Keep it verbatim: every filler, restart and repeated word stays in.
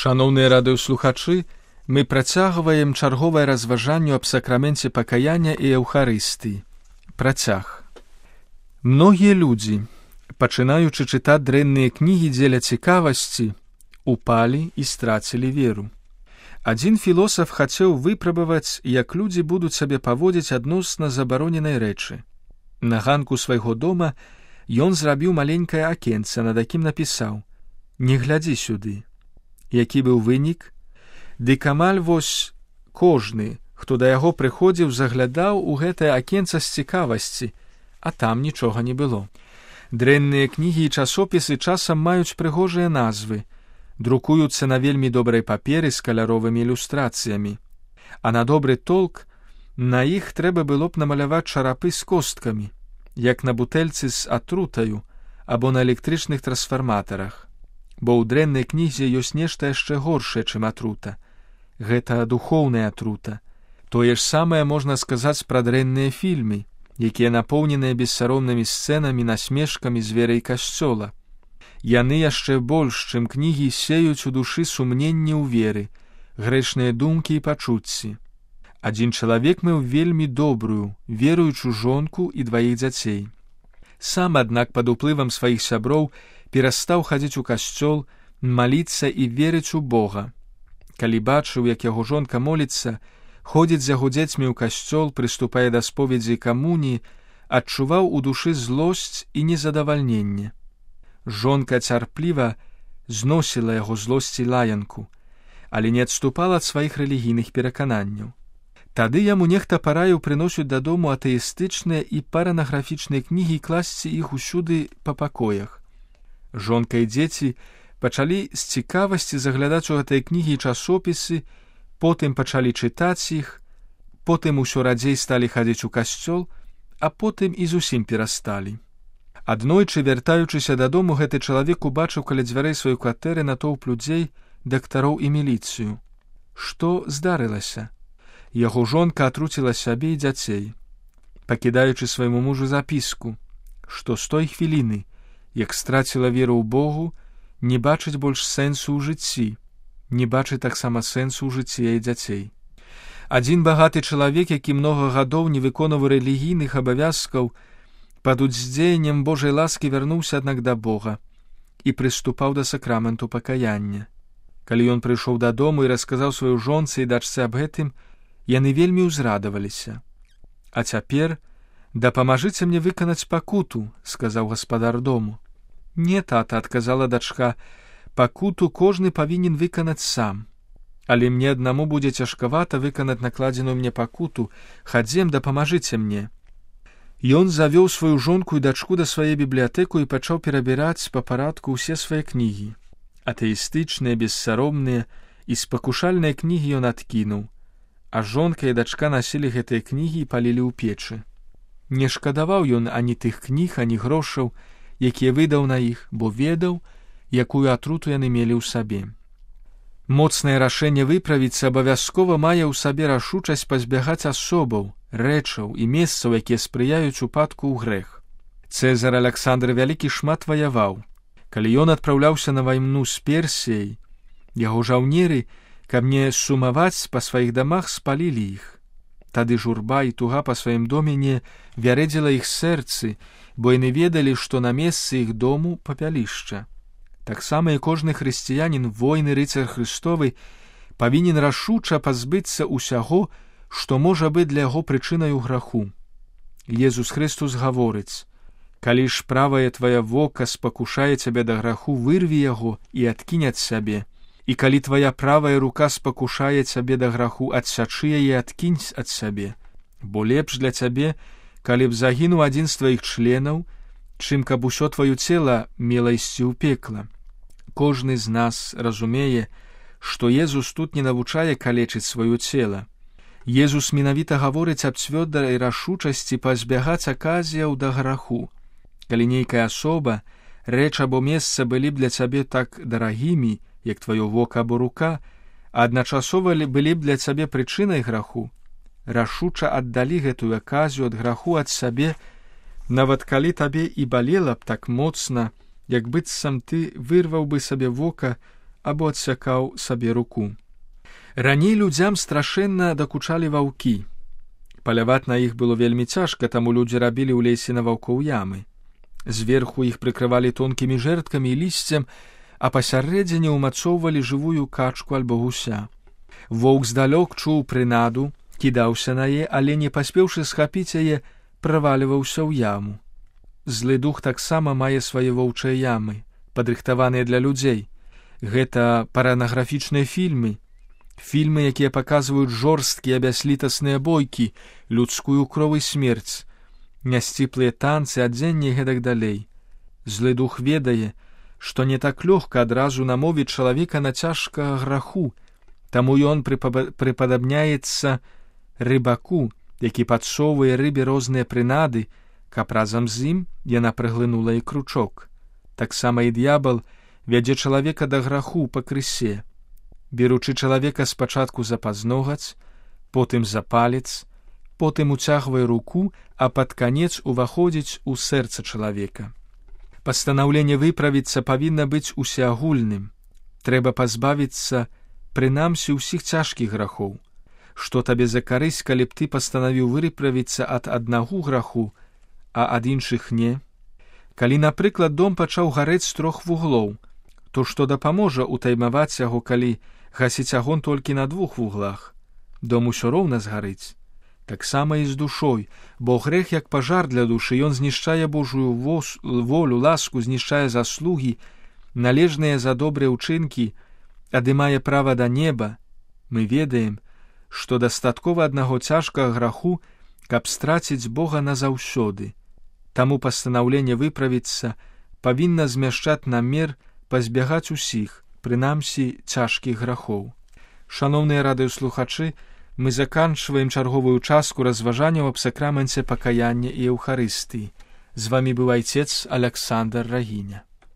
Шаноўныя радыёслухачы, мы працягваем чарговае разважанне аб сакраменце пакаяння і Еўхарыстыі. Працяг. Многія людзі, пачынаючы чытаць дрэнныя кнігі дзеля цікавасці, упалі і страцілі веру. Адзін філосаф хацеў выпрабаваць, як людзі будуць сабе паводзіць адносна забароненай рэчы. На ганку свайго дома ён зрабіў маленькае акенце, над якім напісаў: «Не глядзі сюды». Які быў вынік? Дык амаль вось кожны, хто да яго прыходзіў, заглядаў у гэтае акенца з цікавасці, а там нічога не было. Дрэнныя кнігі і часопісы часам маюць прыгожыя назвы, друкуюцца на вельмі добрай паперы з каляровымі ілюстрацыямі. А на добры толк на іх трэба было б намаляваць чарапы з косткамі, як на бутэльцы з атрутаю або на электрычных трансфарматарах. Бо ў дрэннай кнізе ёсць нешта яшчэ горшае, чым атрута. Гэта духоўная атрута. Тое ж самае можна сказаць пра дрэнныя фільмы, якія напоўненыя бессаромнымі сцэнамі, насмешкамі зверай касцёла. Яны яшчэ больш, чым кнігі, сеюць у душы сумненні ў веры, грэшныя думкі і пачуцці. Адзін чалавек меў вельмі добрую, веруючую жонку і дваіх дзяцей. Сам, аднак, пад уплывам сваіх сяброў перастаў хадзіць у касцёл, маліцца і верыць у Бога. Калі бачыў, як яго жонка моліцца, ходзіць з яго дзецьмі ў касцёл, прыступае да споведзі і камуніі, адчуваў у душы злосць і незадавальненне. Жонка цярпліва зносіла яго злосць і лаянку, але не адступала ад сваіх рэлігійных перакананняў. Тады яму нехта параіў прыносіць дадому атэістычныя і паранаграфічныя кнігі і класці іх усюды па пакоях. Жонка і дзеці пачалі з цікавасці заглядаць у гэтыя кнігі і часопісы, потым пачалі чытаць іх, потым усё радзей сталі хадзіць у касцёл, а потым і зусім перасталі. Аднойчы, вяртаючыся дадому, гэты чалавек убачыў каля дзвярэй сваёй кватэры натоўп людзей, дактароў і міліцыю. Што здарылася? Яго жонка атруціла сябе і дзяцей, пакідаючы свайму мужу запіску, што з той хвіліны, як страціла веру ў Богу, не бачыць больш сэнсу ў жыцці, не бачыць таксама сэнсу ў жыцці яе дзяцей. Адзін багаты чалавек, які многа гадоў не выконваў рэлігійных абавязкаў, пад уздзеяннем Божай ласкі вярнуўся, аднак, да Бога і прыступаў да сакраменту пакаяння. Калі ён прыйшоў дадому і расказаў сваёй жонцы і дачцы аб гэтым, яны вельмі ўзрадаваліся. «А цяпер дапамажыце мне выканаць пакуту», — сказаў гаспадар дому. «Не, тата», — адказала дачка, — «пакуту кожны павінен выканаць сам. Але мне аднаму будзе цяжкавата выканаць накладзеную мне пакуту. Хадзем, дапамажыце мне». Ён завёў сваю жонку і дачку да свае бібліятэку і пачаў перабіраць па парадку ўсе свае кнігі. Атэістычныя, бессаромныя і спакушальныя кнігі ён адкінуў, а жонка і дачка насілі гэтыя кнігі і палілі ў печы. Не шкадаваў ён ані тых кніг, ані грошаў, якія выдаў на іх, бо ведаў, якую атруту яны мелі ў сабе. Моцнае рашэнне выправіцца абавязкова мае ў сабе рашучасць пазбягаць асобаў, рэчаў і месцаў, якія спрыяюць упадку ў грэх. Цэзар Аляксандр Вялікі шмат ваяваў. Калі ён адпраўляўся на вайну з Персіяй, яго жаўнеры, каб не сумаваць, па сваіх дамах спалілі іх. Тады журба і туга па сваім домене вярэдзіла іх сэрцы, бо яны ведалі, што на месцы іх дому папялішча. Таксама і кожны хрысціянін, воін і рыцар Хрыстовы павінен рашуча пазбыцца ўсяго, што можа быць для яго прычынаю граху. Езус Хрыстус гаворыць: «Калі ж правае твоя вока спакушае цябе да граху, вырві яго і адкінь ад сябе. І калі твоя правая рука спакушае цябе да граху, адсячы яе, адкінь ад сябе. Бо лепш для цябе, калі б загінуў адзін з тваіх членаў, чым каб усё тваё цела мела ісці ў пекла». Кожны з нас разумее, што Езус тут не навучае калечыць сваё цела. Езус менавіта гаворыць аб цвёрдай рашучасці пазбягаць аказіяў да граху. Калі нейкая асоба, рэч або месца былі б для цябе так дарагімі, як тваё вока або рука, а адначасова былі б для цябе прычынай граху, рашуча аддалі гэтую аказію ад граху ад сабе, нават калі табе і балела б так моцна, як быццам ты вырваў бы сабе вока або адсякаў сабе руку. Раней людзям страшэнна дакучалі ваўкі. Паляваць на іх было вельмі цяжка, таму людзі рабілі ў лесе на ваўкоў ямы. Зверху іх прыкрывалі тонкімі жэрдкамі і лісцем, а пасярэдзіне ўмацоўвалі жывую качку альбо гуся. Воўк здалёк чуў прынаду, кідаўся на яе, але не паспеўшы схапіць яе, праваліваўся ў яму. Злы дух таксама мае свае воўчыя ямы, падрыхтаваныя для людзей. Гэта паранаграфічныя фільмы, фільмы, якія паказваюць жорсткія бяслітасныя бойкі, людскую кроў і смерць, нясціплыя танцы, адзенне і гэтак далей. Злы дух ведае, што не так лёгка адразу намовіць чалавека на цяжкага граху, таму ён прыпадабняецца рыбаку, які падсоўвае рыбе розныя прынады, каб разам з ім яна праглынула і кручок. Таксама і д'ябал вядзе чалавека да граху па крысе, беручы чалавека спачатку за пазногаць, потым за палец, потым уцягвае руку, а пад канец уваходзіць у сэрца чалавека. Пастанаўленне выправіцца павінна быць усеагульным. Трэба пазбавіцца прынамсі ўсіх цяжкіх грахоў. Што табе за карысць, калі б ты пастанавіў выправіцца ад аднаго граху, а ад іншых не? Калі, напрыклад, дом пачаў гарэць з трох вуглоў, то што дапаможа утаймаваць яго, калі гасіць агонь толькі на двух вуглах? Дом усё роўна згарыць. Таксама і з душой, бо грэх як пажар для душы, ён знішчае Божую волю, ласку, знішчае заслугі, належныя за добрыя ўчынкі, адымае права да неба. Мы ведаем, што дастаткова аднаго цяжкага граху, каб страціць Бога назаўсёды. Таму пастанаўленне выправіцца павінна змяшчаць намер пазбягаць усіх, прынамсі, цяжкіх грахоў. Шаноўныя радыёслухачы, мы заканчваем чарговую частку разважанняў аб сакраменце пакаяння і Еўхарыстыі. З вамі быў айцец Аляксандр Рагіня.